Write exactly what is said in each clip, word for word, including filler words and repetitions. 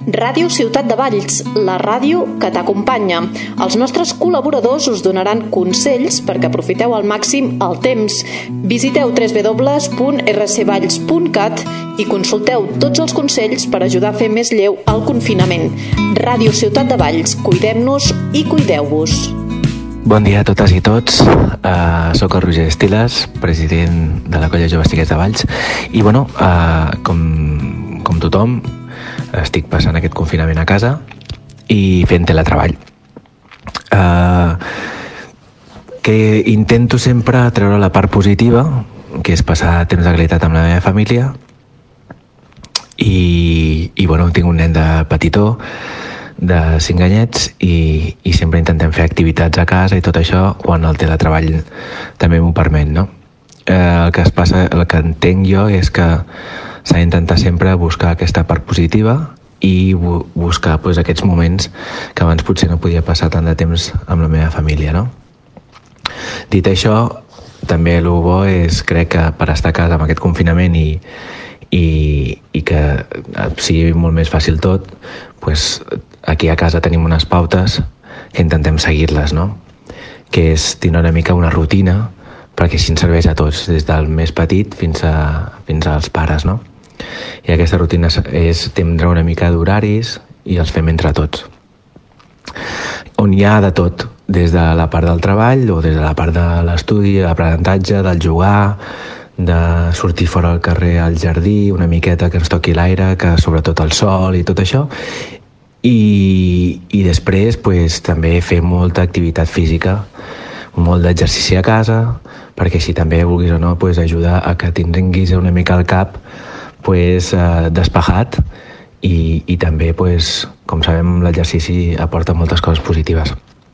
Ràdio Ciutat de Valls, la ràdio que t'acompanya. Els nostres col·laboradors us donaran consells perquè aprofiteu al màxim el temps. Visiteu w w w punt r c valls punt cat i consulteu tots els consells per ajudar a fer més lleu el confinament. Ràdio Ciutat de Valls, cuidem-nos i cuideu-vos. Bon dia a totes i tots, uh, soc el Roger Estiles, president de la Colla Joves Xiquets de Valls, i bueno, uh, com, com tothom, estic passant aquest confinament a casa i fent teletreball. Uh, que intento sempre treure la part positiva, que és passar temps de qualitat amb la meva família, i, i bueno, tinc un nen de petitó, de cinc anyets, i, i sempre intentem fer activitats a casa i tot això quan el teletreball també m'ho permet, no? Eh, el que es passa, el que entenc jo és que s'ha d'intentar sempre buscar aquesta part positiva i bu- buscar pues, aquests moments que abans potser no podia passar tant de temps amb la meva família, no? Dit això, també el bo és, crec que per estar a casa amb aquest confinament i, i, i que sigui molt més fàcil tot, pues, aquí a casa tenim unes pautes que intentem seguir-les, no? Que és tenir una mica una rutina, perquè així ens serveix a tots, des del més petit fins, a, fins als pares, no? I aquesta rutina és tindre una mica d'horaris i els fem entre tots. On hi ha de tot, des de la part del treball o des de la part de l'estudi, l'aprenentatge, del jugar, de sortir fora al carrer al jardí, una miqueta que ens toqui l'aire, que sobretot el sol i tot això, i, i després pues, també fer molta activitat física, molt d'exercici a casa, perquè així també, vulguis o no, pues, ajuda a que tinguis una mica el cap pues, eh, despejat i, i també, pues, com sabem, l'exercici aporta moltes coses positives.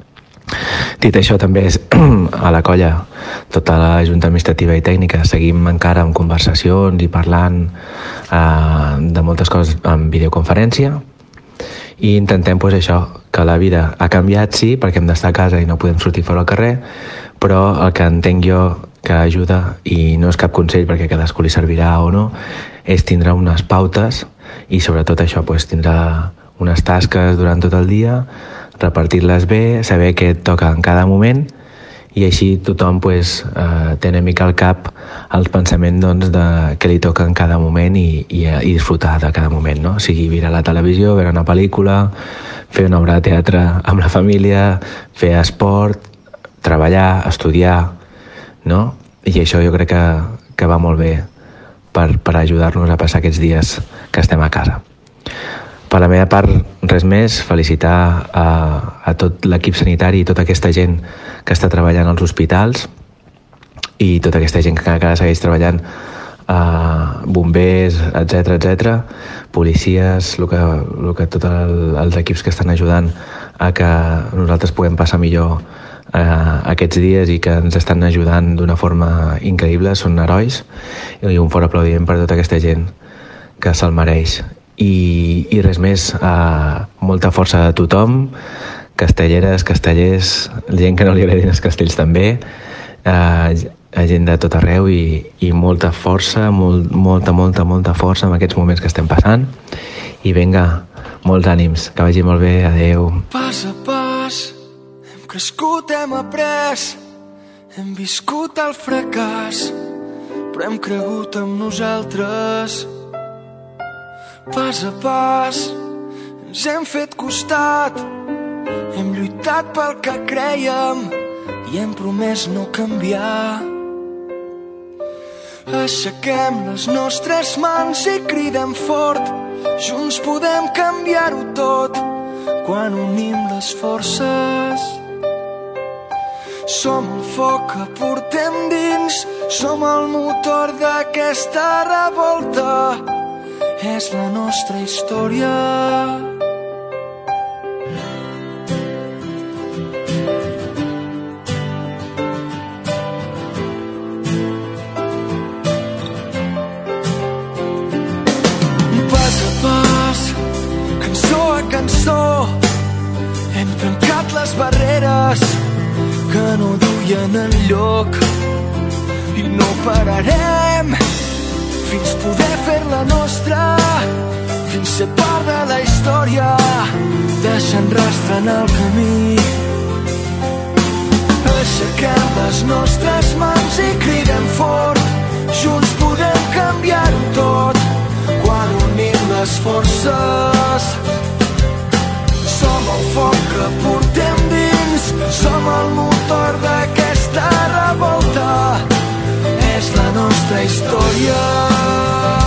Dit això, també és a la colla, tota la junta administrativa i tècnica, seguim encara amb conversacions i parlant eh, de moltes coses en videoconferència, i intentem pues, això, que la vida ha canviat, sí, perquè hem d'estar a casa i no podem sortir fora al carrer, però el que entenc jo que ajuda, i no és cap consell perquè a cadascú li servirà o no, és tindre unes pautes i sobretot això, pues, tindre unes tasques durant tot el dia, repartir-les bé, saber què et toca en cada moment, i així tothom pues, eh, té una mica al cap el pensament doncs, de què li toca en cada moment i, i, i disfrutar de cada moment, no? O sigui, mirar la televisió, veure una pel·lícula, fer una obra de teatre amb la família, fer esport, treballar, estudiar, no? I això jo crec que, que va molt bé per, per ajudar-nos a passar aquests dies que estem a casa. Per la meva part, res més, felicitar a, a tot l'equip sanitari i tota aquesta gent que està treballant als hospitals i tota aquesta gent que encara segueix treballant, eh, bombers, etcètera, etcètera, policies, el que, el que tots el, els equips que estan ajudant a que nosaltres puguem passar millor eh, aquests dies i que ens estan ajudant d'una forma increïble, són herois, i un fort aplaudiment per tota aquesta gent que se'l mereix. I, i res més, eh, molta força a tothom, castelleres, castellers, gent que no li agradin els castells també, eh, gent de tot arreu, i, i molta força, molt, molta, molta, molta força en aquests moments que estem passant, i vinga, molts ànims, que vagi molt bé, adeu. Pas a pas, hem crescut, hem après, hem viscut el fracàs, però hem cregut en nosaltres. Pas a pas, ens hem fet costat, hem lluitat pel que crèiem i hem promès no canviar. Aixequem les nostres mans i cridem fort, junts podem canviar-ho tot quan unim les forces. Som el foc que portem dins, som el motor d'aquesta revolta. És la nostra història. Pas a pas, cançó a cançó, hem trencat les barreres que no duien enlloc i no pararem fins poder fer-la nostra, fins ser part de la història. marcant el camí. Aixequem les nostres mans i cridem fort, junts podem canviar-ho tot, quan unim les forces. Som el foc que portem dins, som el motor d'aquesta revolta, és la nostra història.